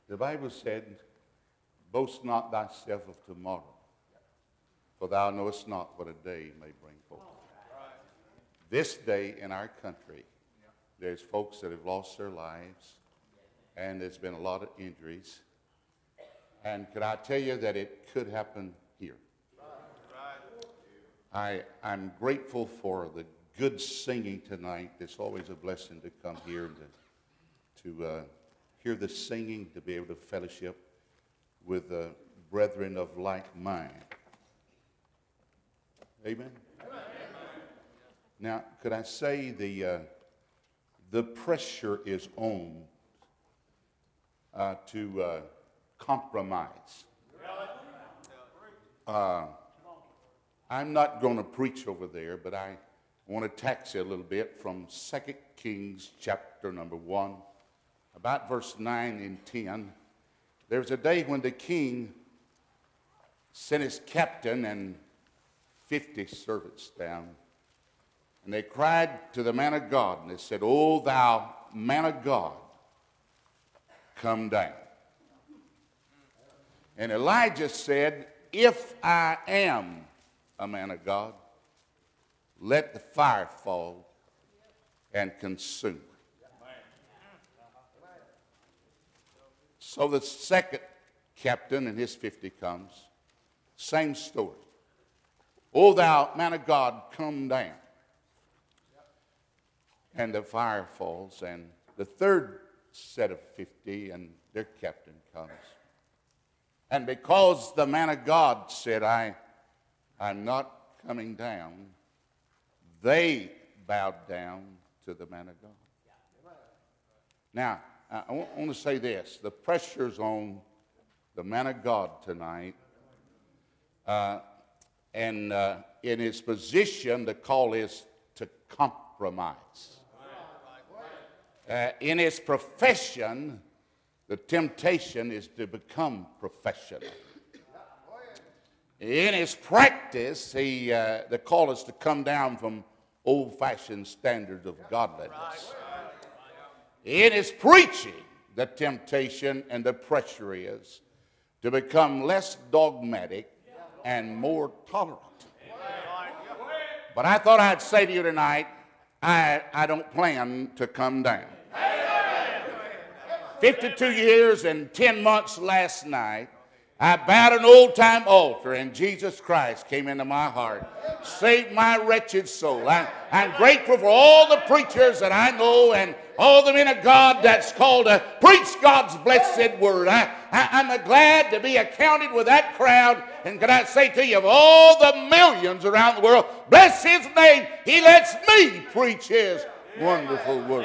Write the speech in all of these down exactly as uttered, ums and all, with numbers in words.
The Bible said, boast not thyself of tomorrow, for thou knowest not what a day may bring forth. This day in our country, there's folks that have lost their lives, and there's been a lot of injuries. And could I tell you that it could happen here? I, I'm grateful for the good singing tonight. It's always a blessing to come here and to, to uh, hear the singing, to be able to fellowship with the brethren of like mind. Amen? Amen. Now, could I say the, uh, the pressure is on uh, to uh, compromise. Uh, I'm not going to preach over there, but I want to tax you a little bit from Second Kings chapter number one, about verse nine and ten. There was a day when the king sent his captain and fifty servants down, and they cried to the man of God, and they said, "O thou man of God, come down." And Elijah said, "If I am a man of God, let the fire fall and consume." So the second captain and his fifty comes. Same story. "O thou man of God, come down." And the fire falls, and the third set of fifty and their captain comes. And because the man of God said, I, I'm not coming down, they bowed down to the man of God. Now, I want to say this. The pressure's on the man of God tonight. Uh, and uh, in his position, the call is to compromise. Uh, in his profession, the temptation is to become professional. In his practice, he, uh, the call is to come down from old-fashioned standards of godliness. In his preaching, the temptation and the pressure is to become less dogmatic and more tolerant. But I thought I'd say to you tonight, I, I don't plan to come down. fifty-two years and ten months last night, I bowed an old-time altar, and Jesus Christ came into my heart, saved my wretched soul. I, I'm grateful for all the preachers that I know and all the men of God that's called to preach God's blessed word. I, I, I'm glad to be accounted with that crowd. And can I say to you, of all the millions around the world, bless his name, he lets me preach his wonderful word.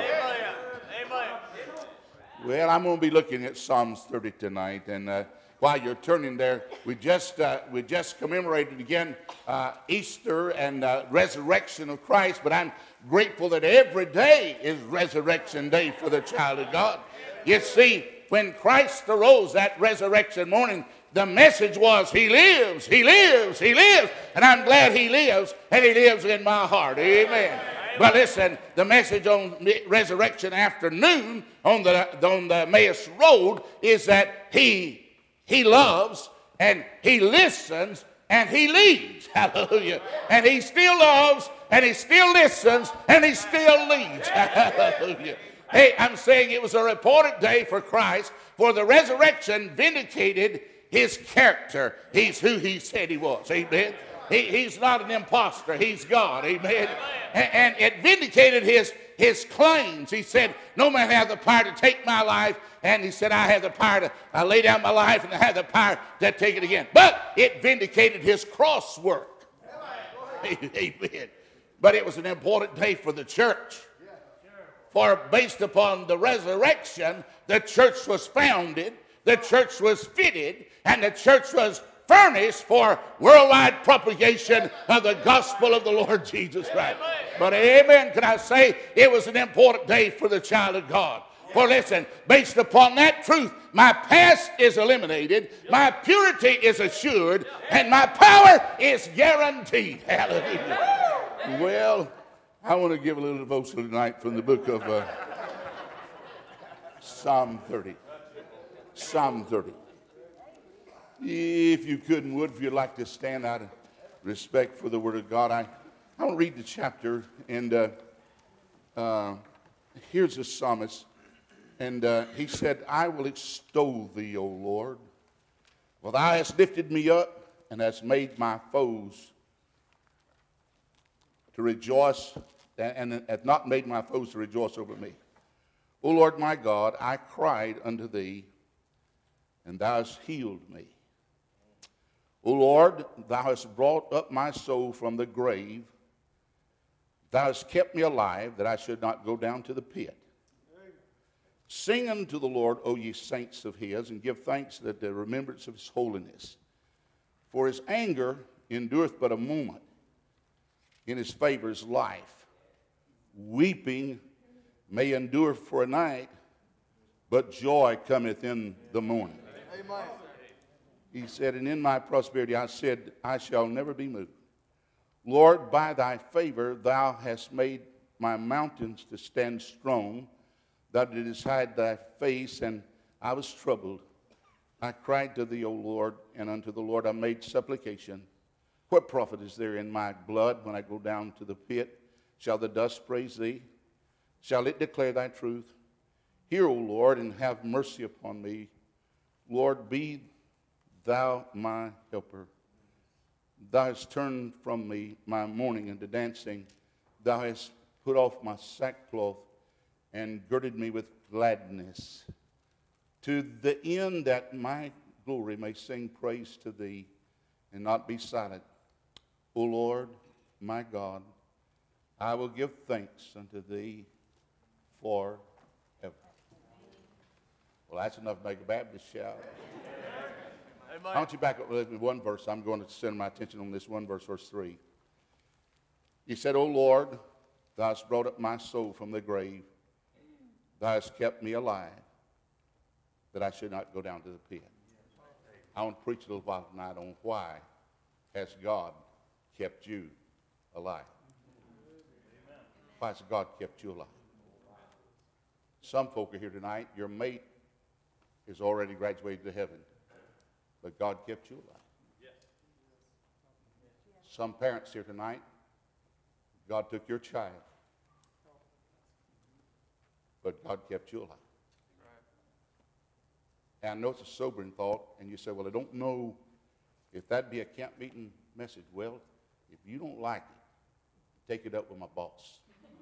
Well, I'm going to be looking at Psalms thirty tonight, and uh, while you're turning there, we just uh, we just commemorated again uh, Easter and uh, resurrection of Christ. But I'm grateful that every day is resurrection day for the child of God. You see, when Christ arose that resurrection morning, the message was, He lives, He lives, He lives, and I'm glad He lives, and He lives in my heart. Amen. But listen, the message on resurrection afternoon on the on the Emmaus Road is that He He loves, and He listens, and He leads. Hallelujah. And He still loves, and He still listens, and He still leads. Hallelujah. Hey, I'm saying it was a important day for Christ, for the resurrection vindicated His character. He's who He said He was. Amen. He, he's not an imposter. He's God. Amen. And, and it vindicated his, his claims. He said, no man hath the power to take my life. And he said, I have the power to I lay down my life, and I have the power to take it again. But it vindicated his cross work. Amen. But it was an important day for the church. For based upon the resurrection, the church was founded, the church was fitted, and the church was furnished for worldwide propagation of the gospel of the Lord Jesus Christ. But amen, can I say it was an important day for the child of God. For listen, based upon that truth, my past is eliminated, my purity is assured, and my power is guaranteed. Hallelujah. Well, I want to give a little devotion tonight from the book of uh, Psalm thirty. Psalm thirty. If you could and would, if you'd like to stand out of respect for the Word of God, I, I will read the chapter, and uh, uh, here's the psalmist, and uh, he said, I will extol thee, O Lord, for thou hast lifted me up, and hast made my foes to rejoice, and, and hath not made my foes to rejoice over me. O Lord my God, I cried unto thee, and thou hast healed me. O Lord, thou hast brought up my soul from the grave. Thou hast kept me alive, that I should not go down to the pit. Sing unto the Lord, O ye saints of his, and give thanks at the remembrance of his holiness. For his anger endureth but a moment. In his favor is life. Weeping may endure for a night, but joy cometh in the morning. Amen. He said, and in my prosperity I said, I shall never be moved. Lord, by thy favor thou hast made my mountains to stand strong. Thou didst hide thy face, and I was troubled. I cried to thee, O Lord, and unto the Lord I made supplication. What profit is there in my blood when I go down to the pit? Shall the dust praise thee? Shall it declare thy truth? Hear, O Lord, and have mercy upon me. Lord, be thou my helper. Thou hast turned from me my mourning into dancing. Thou hast put off my sackcloth and girded me with gladness, to the end that my glory may sing praise to thee and not be silent. O Lord, my God, I will give thanks unto thee forever. Well, that's enough to make a Baptist shout. Why don't you back up with me one verse? I'm going to center my attention on this one verse, verse three. He said, O Lord, thou hast brought up my soul from the grave. Thou hast kept me alive, that I should not go down to the pit. I want to preach a little while tonight on why has God kept you alive. Why has God kept you alive? Some folk are here tonight, your mate is already graduated to heaven, but God kept you alive. Some parents here tonight, God took your child, but God kept you alive. And I know it's a sobering thought, and you say, well, I don't know if that'd be a camp meeting message. Well, if you don't like it, take it up with my boss.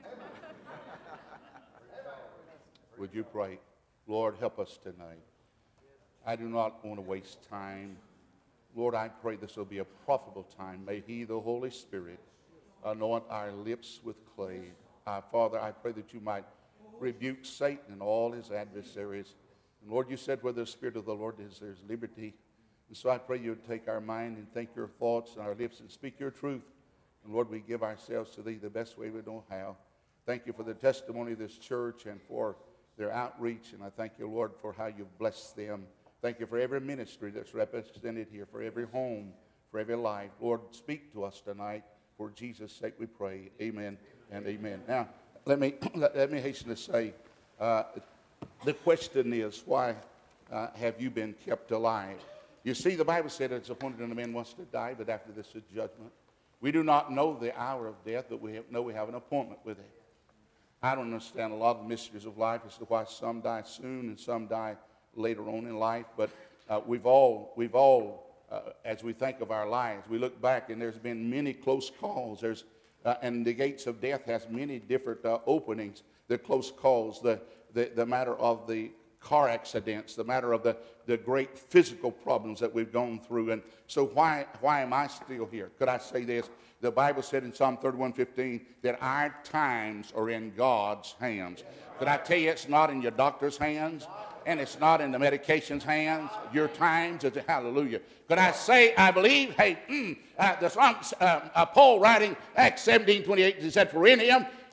Would you pray? Lord, help us tonight. I do not want to waste time. Lord, I pray this will be a profitable time. May he, the Holy Spirit, anoint our lips with clay. Uh, Father, I pray that you might rebuke Satan and all his adversaries. And Lord, you said where the Spirit of the Lord is, there's liberty. And so I pray you would take our mind and think your thoughts and our lips and speak your truth. And Lord, we give ourselves to thee the best way we know how. Thank you for the testimony of this church and for their outreach. And I thank you, Lord, for how you've blessed them. Thank you for every ministry that's represented here, for every home, for every life. Lord, speak to us tonight. For Jesus' sake we pray. Amen and amen. Now, let me, let me hasten to say, uh, the question is, why uh, have you been kept alive? You see, the Bible said it's appointed unto man once to die, but after this is judgment. We do not know the hour of death, but we have, know we have an appointment with it. I don't understand a lot of the mysteries of life as to why some die soon and some die later on in life, but uh, we've all, we've all uh, as we think of our lives, we look back and there's been many close calls. There's, uh, and the gates of death has many different uh, openings. The close calls, the, the, the matter of the car accidents, the matter of the, the great physical problems that we've gone through. And so why, why am I still here? Could I say this? The Bible said in Psalm thirty-one fifteen that our times are in God's hands. Could I tell you it's not in your doctor's hands? And it's not in the medication's hands. Your times is, hallelujah. Could I say, I believe, hey, mm, uh, the song, uh, uh, Paul writing Acts seventeen twenty-eight, he said, for in him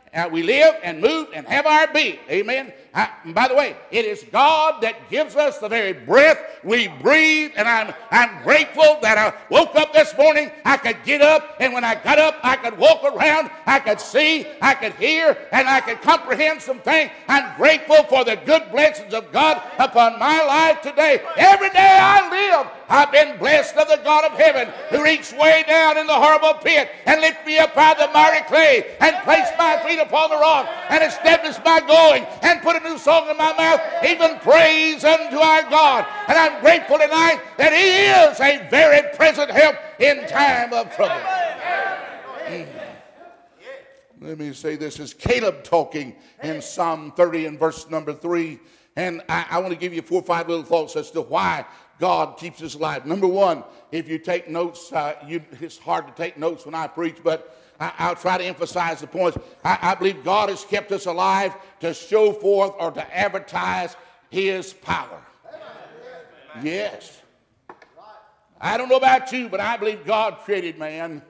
Uh, we live and move and have our being. Amen. Uh, and by the way, it is God that gives us the very breath we breathe. And I'm, I'm grateful that I woke up this morning. I could get up. And when I got up, I could walk around. I could see. I could hear. And I could comprehend some things. I'm grateful for the good blessings of God upon my life today. Every day I live, I've been blessed of the God of heaven who reached way down in the horrible pit and lifted me up out of the miry clay and placed my feet upon the rock and established my going and put a new song in my mouth, even praise unto our God. And I'm grateful tonight that He is a very present help in time of trouble. Mm. Let me say this is Caleb talking in Psalm thirty and verse number three. And I, I want to give you four or five little thoughts as to why God keeps us alive. Number one, if you take notes, uh, you, it's hard to take notes when I preach, but I, I'll try to emphasize the points. I, I believe God has kept us alive to show forth or to advertise His power. Yes. I don't know about you, but I believe God created man.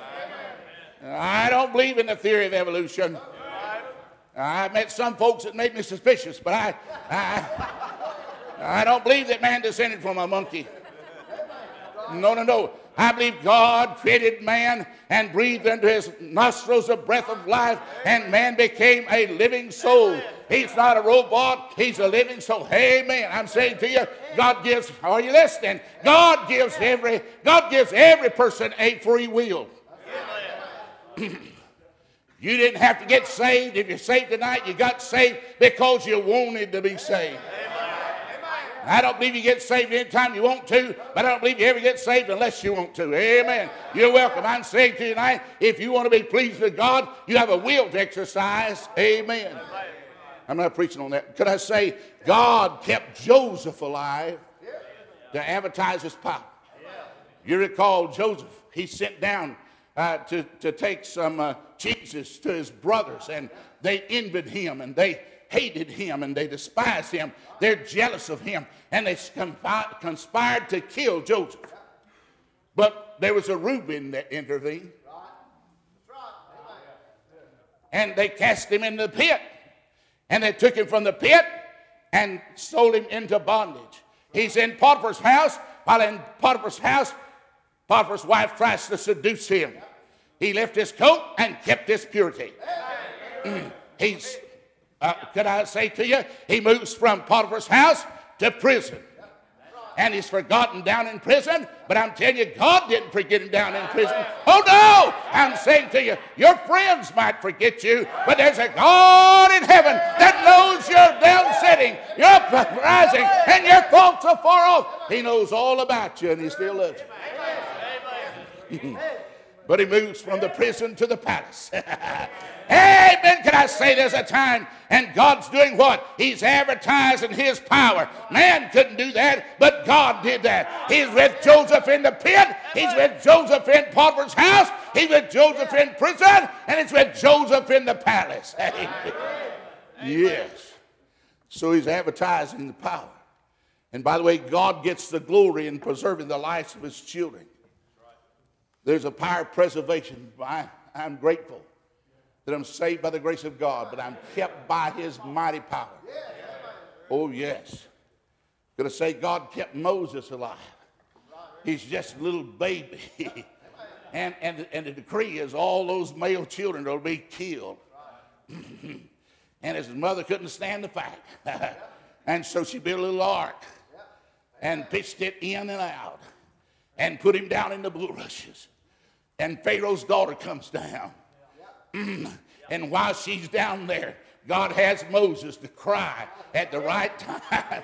I don't believe in the theory of evolution. I met some folks that made me suspicious, but I, I, I don't believe that man descended from a monkey. No, no, no. I believe God created man and breathed into his nostrils a breath of life, and man became a living soul. He's not a robot. He's a living soul. Amen. I'm saying to you, God gives, are you listening? God gives every, God gives every person a free will. You didn't have to get saved. If you're saved tonight, you got saved because you wanted to be saved. I don't believe you get saved anytime you want to, but I don't believe you ever get saved unless you want to. Amen. You're welcome. I'm saying to you tonight, if you want to be pleased with God, you have a will to exercise. Amen. I'm not preaching on that. Could I say God kept Joseph alive to advertise His power? You recall Joseph, he sent down uh, to, to take some uh, cheeses to his brothers, and they envied him, and they hated him, and they despised him. They're jealous of him, and they conspired to kill Joseph. But there was a Reuben that intervened, and they cast him in the pit, and they took him from the pit and sold him into bondage. He's in Potiphar's house. While in Potiphar's house, Potiphar's wife tries to seduce him. He left his coat and kept his purity. He's Uh, could I say to you, he moves from Potiphar's house to prison. And he's forgotten down in prison, but I'm telling you, God didn't forget him down in prison. Oh no! I'm saying to you, your friends might forget you, but there's a God in heaven that knows you're down sitting, you're uprising, and your thoughts are far off. He knows all about you, and He still loves you. But he moves from the prison to the palace. Amen. Can I say there's a time and God's doing what? He's advertising His power. Man couldn't do that, but God did that. He's with Joseph in the pit. He's with Joseph in Potiphar's house. He's with Joseph in prison. And He's with Joseph in the palace. Amen. Yes. So He's advertising the power. And by the way, God gets the glory in preserving the lives of His children. There's a power of preservation. I, I'm grateful that I'm saved by the grace of God, but I'm kept by His mighty power. Oh, yes. Going to say God kept Moses alive. He's just a little baby. and, and, and the decree is all those male children will be killed. And his mother couldn't stand the fact. And so she built a little ark and pitched it in and out and put him down in the bulrushes. And Pharaoh's daughter comes down. Mm. And while she's down there, God has Moses to cry at the right time.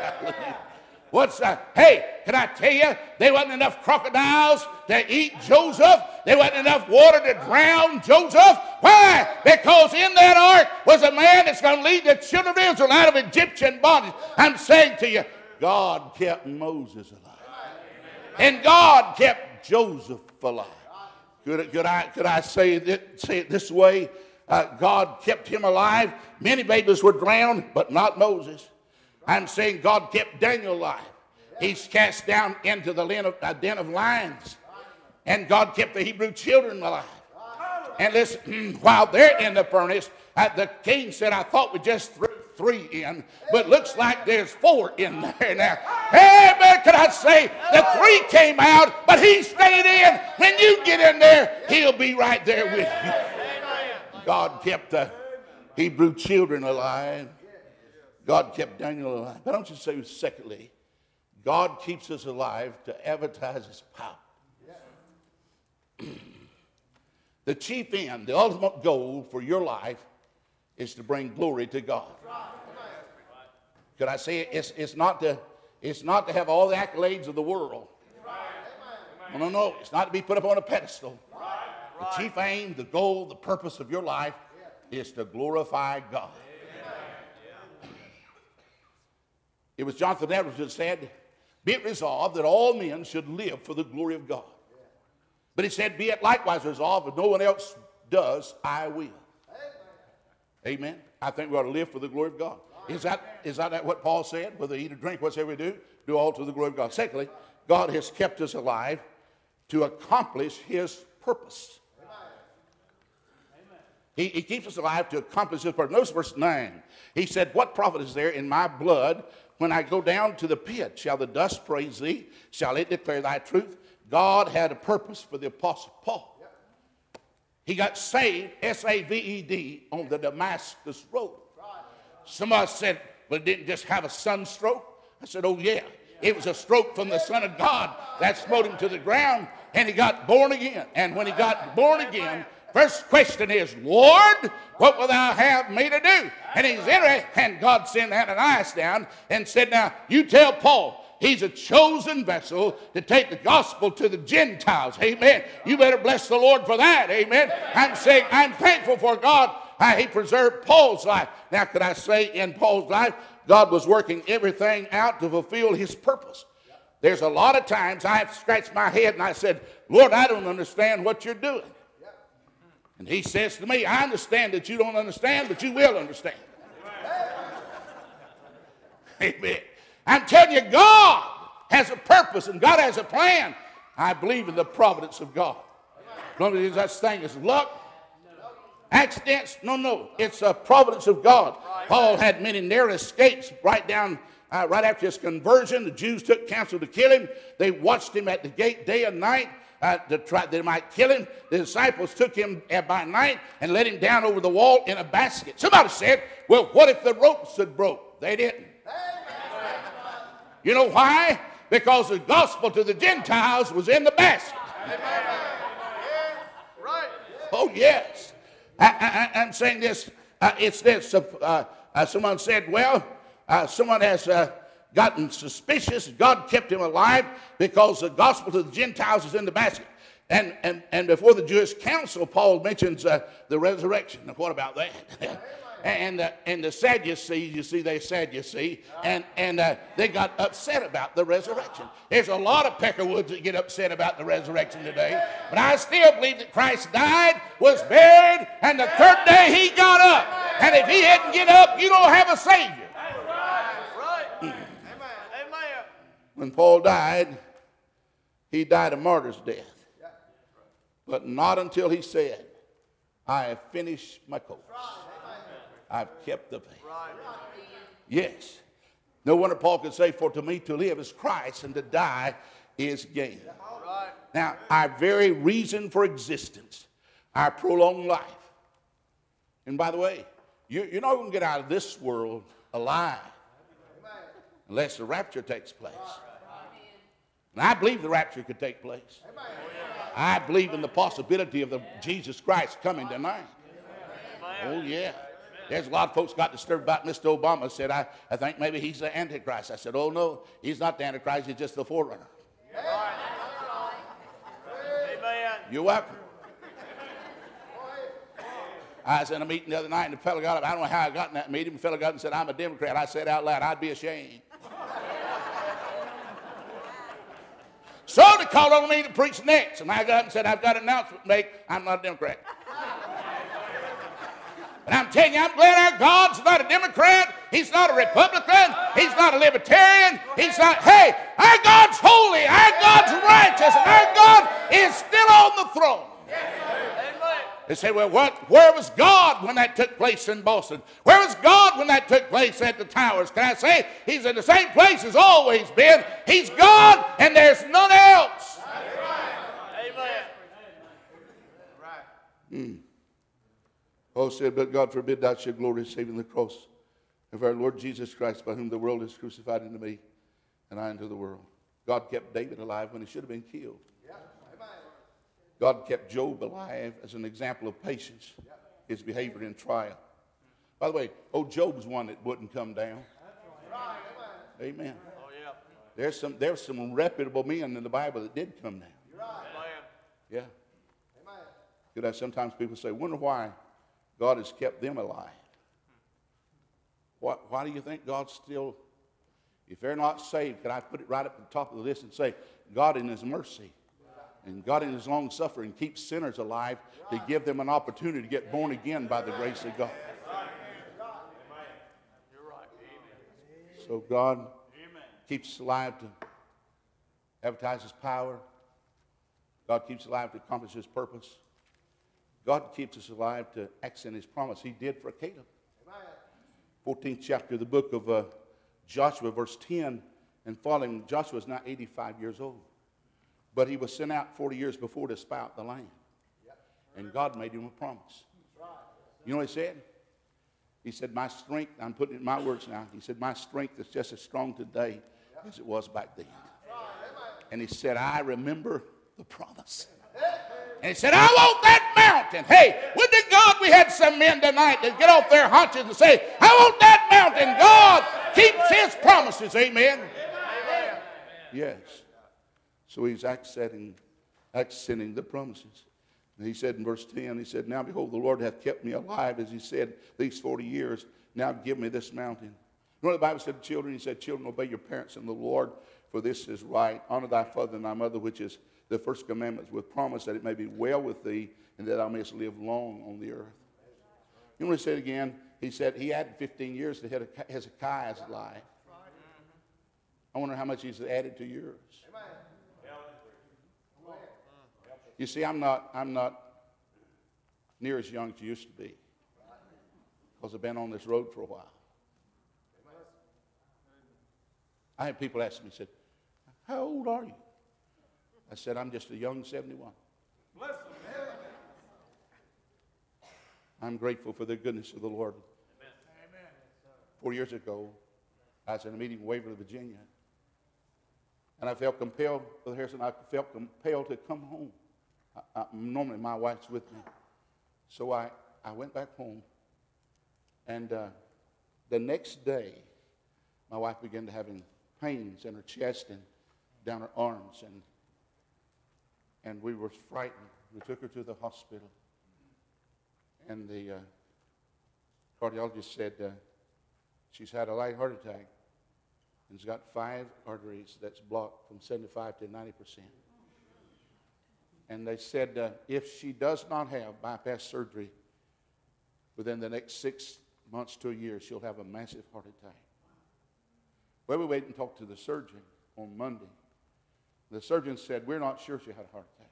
What's that? Hey, can I tell you, there wasn't enough crocodiles to eat Joseph. There wasn't enough water to drown Joseph. Why? Because in that ark was a man that's going to lead the children of Israel out of Egyptian bondage. I'm saying to you, God kept Moses alive. And God kept Joseph alive. Could, could, I, could I say it, say it this way? Uh, God kept him alive. Many babies were drowned, but not Moses. I'm saying God kept Daniel alive. He's cast down into the den of, uh, den of lions. And God kept the Hebrew children alive. And listen, while they're in the furnace, uh, the king said, I thought we just threw three in, but looks like there's four in there now. Hey, man, can I say, the three came out, but he stayed in. When you get in there, he'll be right there with you. God kept the Hebrew children alive. God kept Daniel alive. But don't you say, secondly, God keeps us alive to advertise his power. The chief end, the ultimate goal for your life is to bring glory to God. Could I say it? It's, it's, not to, it's not to have all the accolades of the world. No, no, no. It's not to be put up on a pedestal. The chief aim, the goal, the purpose of your life is to glorify God. It was Jonathan Edwards who said, be it resolved that all men should live for the glory of God. But he said, be it likewise resolved, if no one else does, I will. Amen. I think we ought to live for the glory of God. Is that, is that what Paul said? Whether eat or drink, whatsoever we do, do all to the glory of God. Secondly, God has kept us alive to accomplish his purpose. He, he keeps us alive to accomplish his purpose. Notice verse nine. He said, what profit is there in my blood when I go down to the pit? Shall the dust praise thee? Shall it declare thy truth? God had a purpose for the Apostle Paul. He got saved, S A V E D, on the Damascus Road. Somebody said, well, it didn't just have a sunstroke. I said, oh, yeah. It was a stroke from the Son of God that smote him to the ground, and he got born again. And when he got born again, first question is, Lord, what will thou have me to do? And he's in it, and God sent Ananias down and said, now, you tell Paul, he's a chosen vessel to take the gospel to the Gentiles. Amen. You better bless the Lord for that. Amen. I'm saying I'm thankful for God. Uh, he preserved Paul's life. Now, could I say in Paul's life, God was working everything out to fulfill his purpose. There's a lot of times I've scratched my head and I said, Lord, I don't understand what you're doing. And he says to me, I understand that you don't understand, but you will understand. Amen. I'm telling you, God has a purpose and God has a plan. I believe in the providence of God. Don't believe such thing as luck, accidents. No, no. It's a providence of God. Paul had many narrow escapes right down, uh, right after his conversion. The Jews took counsel to kill him. They watched him at the gate day and night uh, to try that they might kill him. The disciples took him uh, by night and let him down over the wall in a basket. Somebody said, well, what if the ropes had broke? They didn't. You know why? Because the gospel to the Gentiles was in the basket. Right. Oh, yes. I, I, I'm saying this. Uh, it's this. Uh, uh, someone said, well, uh, someone has uh, gotten suspicious. God kept him alive because the gospel to the Gentiles is in the basket. And, and, and before the Jewish council, Paul mentions uh, the resurrection. Now, what about that? And, uh, and the Sadducees, you see, they Sadducee, and, and uh, they got upset about the resurrection. There's a lot of peckerwoods that get upset about the resurrection today, but I still believe that Christ died, was buried, and the third day he got up. And if he hadn't get up, you don't have a Savior. Right. When Paul died, he died a martyr's death, but not until he said, I have finished my course. I've kept the faith. Yes. No wonder Paul could say, for to me to live is Christ and to die is gain. Now, our very reason for existence, our prolonged life. And by the way, you, you're not going to get out of this world alive unless the rapture takes place. And I believe the rapture could take place. I believe in the possibility of the Jesus Christ coming tonight. Oh, yeah. There's a lot of folks got disturbed about Mister Obama. Said, I, I think maybe he's the Antichrist. I said, oh, no, he's not the Antichrist. He's just the forerunner. Amen. You're welcome. I was in a meeting the other night, and the fellow got up. I don't know how I got in that meeting. The fellow got up and said, I'm a Democrat. I said out loud, I'd be ashamed. So they called on me to preach next. And I got up and said, I've got an announcement to make. I'm not a Democrat. And I'm telling you, I'm glad our God's not a Democrat. He's not a Republican. He's not a Libertarian. He's not, hey, our God's holy. Our God's righteous. And our God is still on the throne. They say, well, what, where was God when that took place in Boston? Where was God when that took place at the towers? Can I say he's in the same place he's always been? He's God and there's none else. Amen. Mm. Paul said, but God forbid thou should glory save in the cross of our Lord Jesus Christ, by whom the world is crucified unto me, and I unto the world. God kept David alive when he should have been killed. God kept Job alive as an example of patience, his behavior in trial. By the way, old Job's one that wouldn't come down. Amen. Oh, yeah. There's some, there's some reputable men in the Bible that did come down. Yeah. You know, sometimes people say, wonder why God has kept them alive. Why, why do you think God's still, if they're not saved, could I put it right up at the top of the list and say, God in his mercy and God in his long suffering keeps sinners alive to give them an opportunity to get born again by the grace of God. So God keeps us alive to advertise his power. God keeps us alive to accomplish his purpose. God keeps us alive to accent his promise. He did for Caleb. fourteenth chapter of the book of uh, Joshua, verse ten and following. Joshua is now eighty-five years old. But he was sent out forty years before to spy out the land. And God made him a promise. You know what he said? He said, my strength, I'm putting it in my words now. He said, my strength is just as strong today as it was back then. And he said, I remember the promise. And he said, I want that mountain. Hey, wouldn't it God we had some men tonight that get off their haunches and say, I want that mountain. God keeps his promises. Amen. Yes. So he's accenting, accenting the promises. And he said in verse ten, he said, now behold, the Lord hath kept me alive, as he said, these forty years. Now give me this mountain. You know what the Bible said to children? He said, children, obey your parents in the Lord, for this is right. Honor thy father and thy mother, which is the first commandment, with promise that it may be well with thee, and that thou mayest live long on the earth. You know what he said again? He said he added fifteen years to Hezekiah's life. I wonder how much he's added to yours. You see, I'm not, I'm not near as young as you used to be, because I've been on this road for a while. I had people ask me, said, how old are you? I said, I'm just a young seventy-one. I'm grateful for the goodness of the Lord. Amen. Four years ago, I was in a meeting in Waverly, Virginia, and I felt compelled, Brother Harrison, I felt compelled to come home. I, I, normally my wife's with me. So I, I went back home, and uh, the next day, my wife began to having pains in her chest and down her arms, and and we were frightened. We took her to the hospital, and the uh, cardiologist said uh, she's had a light heart attack, and she's got five arteries that's blocked from seventy-five to ninety percent. And they said uh, if she does not have bypass surgery within the next six months to a year, she'll have a massive heart attack. Well, we waited and talked to the surgeon on Monday. The surgeon said, we're not sure she had a heart attack.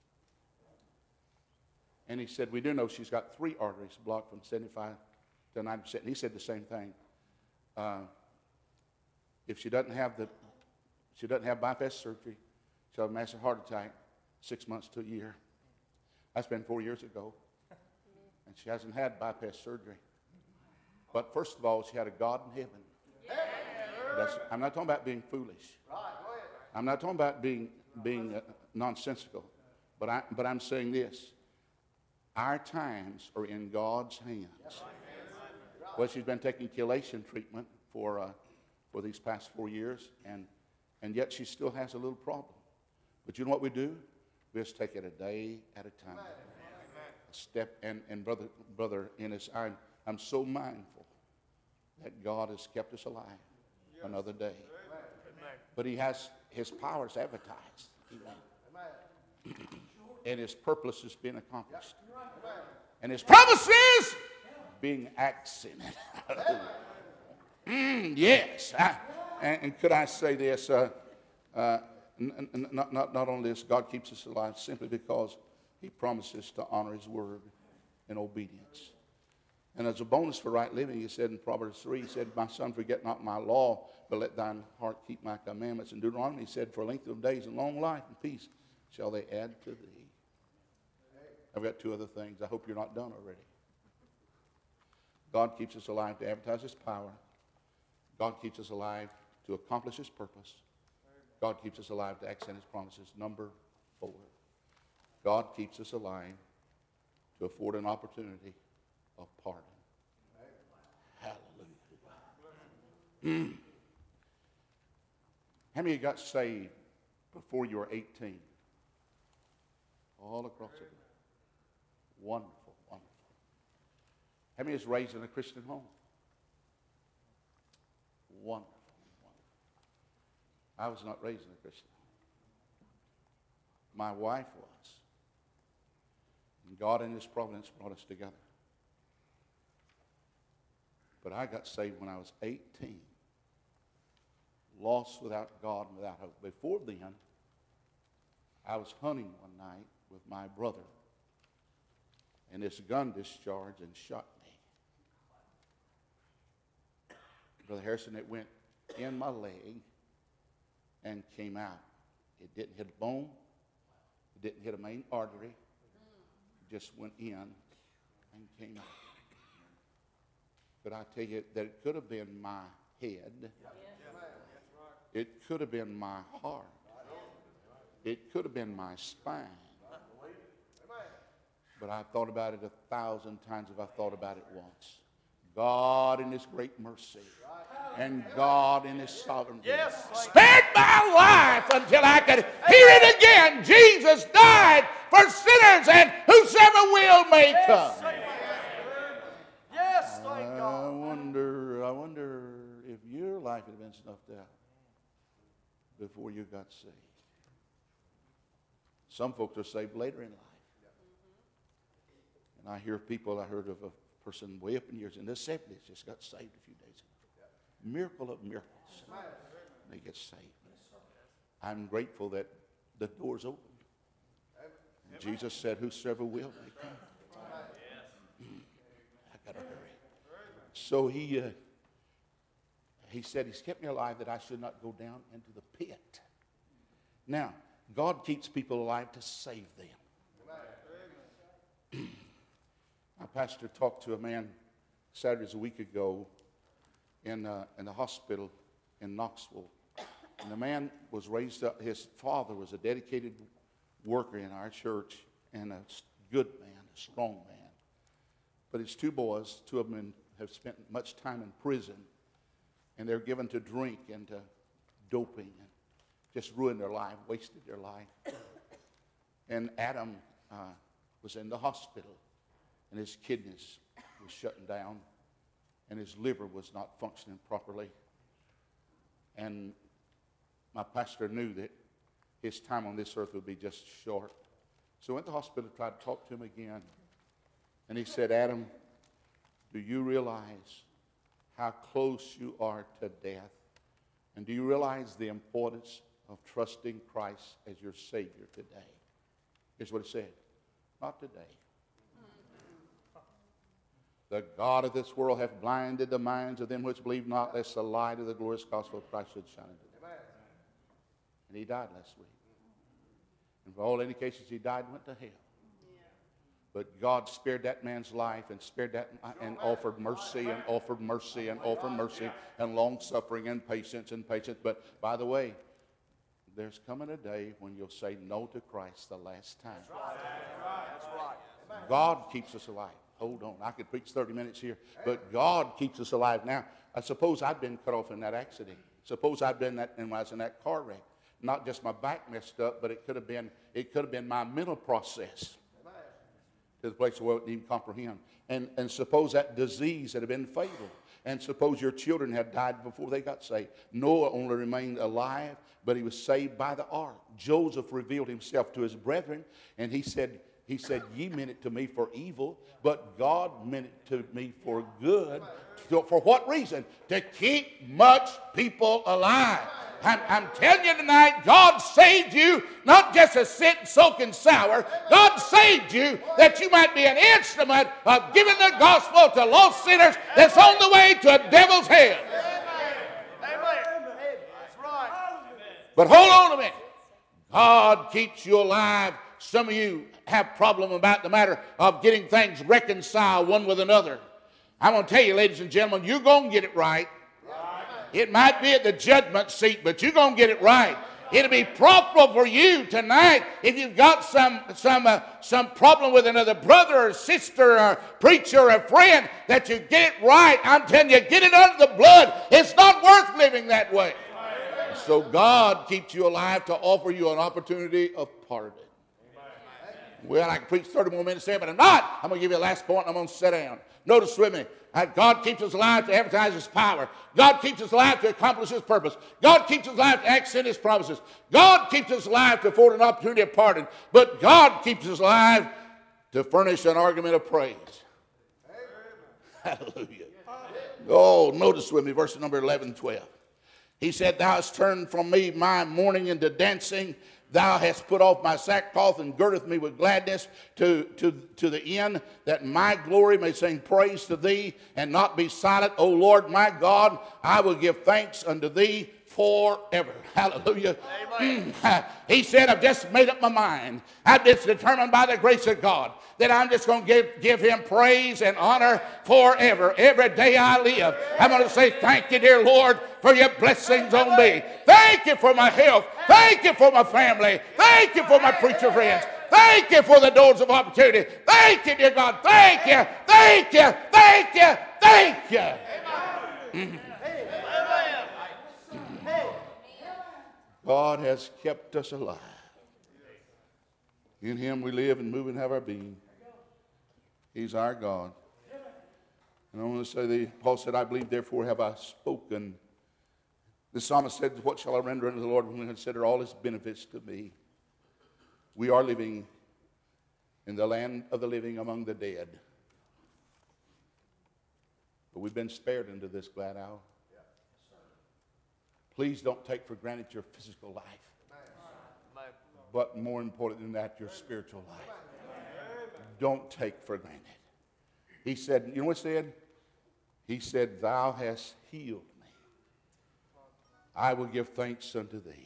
And he said, we do know she's got three arteries blocked from seventy-five to ninety percent. And he said the same thing. Uh, if she doesn't have the, she doesn't have bypass surgery, she'll have a massive heart attack, six months to a year. That's been four years ago. And she hasn't had bypass surgery. But first of all, she had a God in heaven. That's, I'm not talking about being foolish. I'm not talking about being, being uh, nonsensical. But, I, but I'm saying this. Our times are in God's hands. Well, she's been taking chelation treatment for, uh, for these past four years, and, and yet she still has a little problem. But you know what we do? We just take it a day at a time. A step, and, and Brother, Brother Ennis, I'm, I'm so mindful that God has kept us alive another day. But he has his powers advertised. And his purpose is being accomplished. And his promises being accented. mm, yes. I, and, and could I say this? Uh, uh, n- n- not, not, not only this, God keeps us alive simply because he promises to honor his word. and obedience. And as a bonus for right living, he said in Proverbs three, he said, my son, forget not my law, but let thine heart keep my commandments. In Deuteronomy, he said, for length of days and long life and peace shall they add to thee. I've got two other things. I hope you're not done already. God keeps us alive to advertise his power. God keeps us alive to accomplish his purpose. God keeps us alive to accent his promises. Number four, God keeps us alive to afford an opportunity of pardon. Hallelujah. Mm. How many of you got saved before you were eighteen? All across the world. Wonderful, wonderful. How many is raised in a Christian home? Wonderful, wonderful. I was not raised in a Christian home. My wife was. And God in his providence brought us together. But I got saved when I was eighteen. Lost without God and without hope. Before then, I was hunting one night with my brother. And this gun discharged and shot me. Brother Harrison, it went in my leg and came out. It didn't hit a bone. It didn't hit a main artery. It just went in and came out. But I tell you that it could have been my head. It could have been my heart. It could have been my spine. But I've thought about it a thousand times if I thought about it once. God in his great mercy and God in his sovereignty Yes. spared my life until I could hear it again. Jesus died for sinners, and whosoever will may come. Yes, thank I God. wonder, I wonder if your life had been snuffed out before you got saved. Some folks are saved later in life. And I hear people, I heard of a person way up in years, in their seventies, just got saved a few days ago. Miracle of miracles. They get saved. I'm grateful that the door's open. And Jesus said, whosoever will may come. I got to hurry. So he, uh, he said, he's kept me alive that I should not go down into the pit. Now, God keeps people alive to save them. My pastor talked to a man Saturdays a week ago in, uh, in the hospital in Knoxville. And the man was raised up, his father was a dedicated worker in our church and a good man, a strong man. But his two boys, two of them have spent much time in prison, and they're given to drink and to doping and just ruined their life, wasted their life. And Adam uh, was in the hospital, and his kidneys were shutting down, and his liver was not functioning properly. And my pastor knew that his time on this earth would be just short. So I went to the hospital, tried to talk to him again. And he said, Adam, do you realize how close you are to death? And do you realize the importance of trusting Christ as your Savior today? Here's what he said. Not today. The God of this world hath blinded the minds of them which believe not, lest the light of the glorious gospel of Christ should shine into them. And he died last week. And for all indications, he died and went to hell. But God spared that man's life and spared that and offered mercy and offered mercy and offered mercy and long suffering and patience and patience. But by the way, there's coming a day when you'll say no to Christ the last time. God keeps us alive. Hold on, I could preach thirty minutes here, but God keeps us alive. Now, I suppose I'd been cut off in that accident. Suppose I'd been that, and when I was in that car wreck. Not just my back messed up, but it could have been it could have been my mental process to the place where I wouldn't even comprehend. And and suppose that disease had been fatal. And suppose your children had died before they got saved. Noah only remained alive, but he was saved by the ark. Joseph revealed himself to his brethren, and he said, He said, ye meant it to me for evil, but God meant it to me for good. So for what reason? To keep much people alive. I'm, I'm telling you tonight, God saved you not just to sit and soak and sour. God saved you that you might be an instrument of giving the gospel to lost sinners that's on the way to a devil's hell. But hold on a minute. God keeps you alive. Some of you have problem about the matter of getting things reconciled one with another. I'm going to tell you, ladies and gentlemen, you're going to get it right. It might be at the judgment seat, but you're going to get it right. It'll be profitable for you tonight if you've got some some uh, some problem with another brother or sister or preacher or friend, that you get it right. I'm telling you, get it under the blood. It's not worth living that way. So God keeps you alive to offer you an opportunity of pardon. Well, I can preach thirty more minutes there, but I'm not. I'm going to give you a last point, and I'm going to sit down. Notice with me, God keeps us alive to advertise His power. God keeps us alive to accomplish His purpose. God keeps us alive to act in His promises. God keeps us alive to afford an opportunity of pardon. But God keeps us alive to furnish an argument of praise. Hallelujah. Oh, notice with me, verse number eleven, twelve. He said, thou hast turned from me my mourning into dancing. Thou hast put off my sackcloth and girdeth me with gladness, to, to, to the end that my glory may sing praise to thee and not be silent. O Lord my God, I will give thanks unto thee forever. Hallelujah. Amen. He said, I've just made up my mind. I've just determined by the grace of God that I'm just going to give, give Him praise and honor forever. Every day I live, I'm going to say, thank you, dear Lord, for your blessings on me. Thank you for my health. Thank you for my family. Thank you for my preacher friends. Thank you for the doors of opportunity. Thank you, dear God. Thank you. Thank you. Thank you. Thank you. Mm. God has kept us alive. In Him we live and move and have our being. He's our God. And I want to say, the, Paul said, I believe, therefore have I spoken. The psalmist said, what shall I render unto the Lord when I consider all His benefits to me? We are living in the land of the living among the dead. But we've been spared into this glad hour. Please don't take for granted your physical life. But more important than that, your spiritual life. Don't take for granted. He said, you know what he said? He said, thou hast healed me. I will give thanks unto thee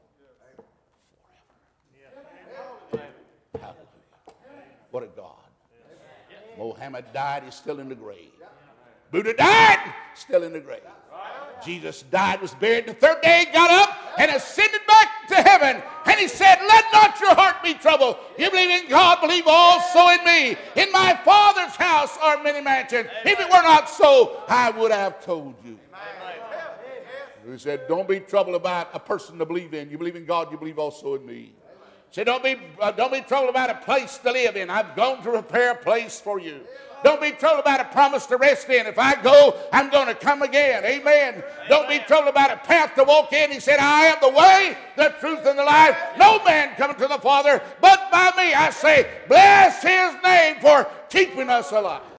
forever. Hallelujah. What a God. Mohammed died, he's still in the grave. Buddha died, still in the grave. Jesus died, was buried, and the third day he got up and ascended back to heaven. And He said, let not your heart be troubled. You believe in God, believe also in me. In my Father's house are many mansions. If it were not so, I would have told you. He said, don't be troubled about a person to believe in. You believe in God, you believe also in me. He said, don't be, uh, don't be troubled about a place to live in. I've gone to prepare a place for you. Don't be troubled about a promise to rest in. If I go, I'm going to come again. Amen. Amen. Don't be troubled about a path to walk in. He said, I am the way, the truth, and the life. No man cometh to the Father but by me. I say, bless His name for keeping us alive.